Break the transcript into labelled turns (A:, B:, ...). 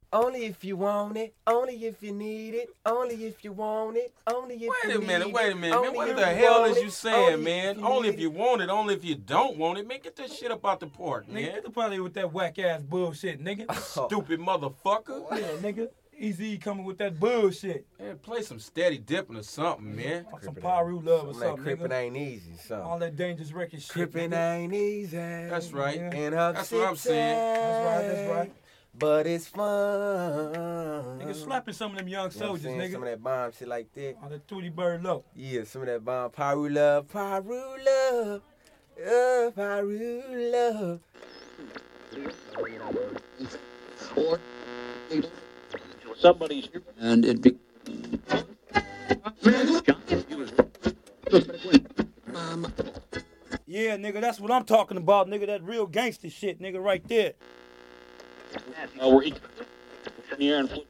A: Only if you want it, only if you need it, only if you want it, only if you need it.
B: Wait a minute, man.
A: Only
B: What
A: if
B: the
A: you
B: hell
A: want
B: is
A: it,
B: you saying,
A: only
B: man?
A: if you
B: Only
A: need
B: if you want it, only if you don't want it. Man, get that shit up out the park,
C: Nigga,
B: man.
C: get the party with that whack ass bullshit, nigga.
B: Stupid motherfucker.
C: Yeah, nigga. Easy coming with that bullshit.
B: Man, play some steady dipping or something, man.
C: Or some Pyru love or something,
A: Crippin'
C: nigga.
A: ain't easy, son.
C: All that dangerous record shit.
A: Crippin'
C: nigga.
A: ain't easy.
B: That's right.
A: In her
B: That's what I'm saying.
C: That's right.
A: But it's fun.
C: Nigga slapping some of them young
A: You know what I'm
C: soldiers,
A: saying?
C: nigga.
A: Some of that bomb shit like that.
C: All that Tootie Bird low.
A: Yeah, some of that bomb. Pyru love, Pyru love. Pyru love.
D: Or somebody's and it be
C: Yeah, nigga, that's what I'm talking about, nigga. That real gangster shit, nigga, right there.
D: we're in the air and